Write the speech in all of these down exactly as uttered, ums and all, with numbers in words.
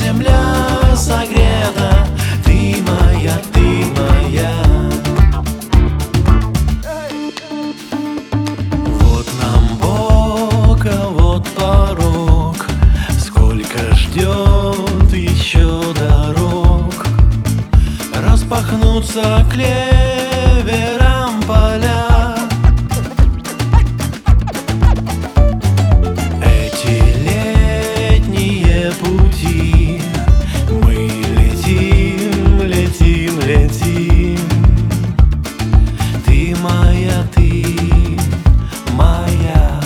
земля согрета. Ты моя, ты моя. Вот нам Бог, а вот порог. Сколько ждет еще дорог. Распахнутся клевером поля. Эти летние пути мы летим, летим, летим. Ты моя, ты моя.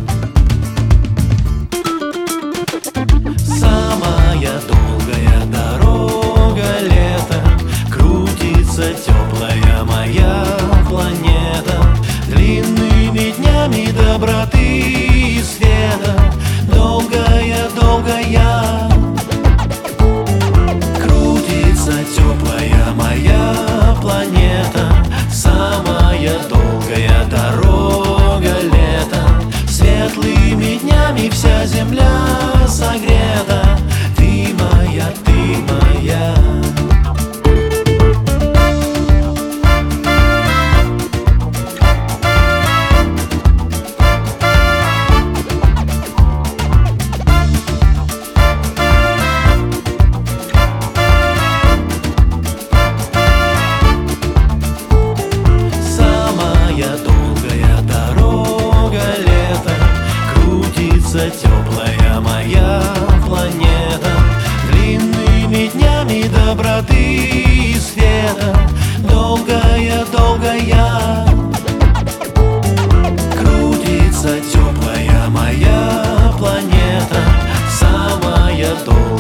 Самая долгая дорога лета. Крутится теплая моя планета. Длинными днями доброты и света. Долгая, долгая. Крутится теплая моя планета. Самая долгая дорога лета. Светлыми днями вся земля согрета. Ты моя, ты моя. Теплая моя планета. Длинными днями доброты и света. Долгая, долгая. Крутится теплая моя планета. Самая долгая.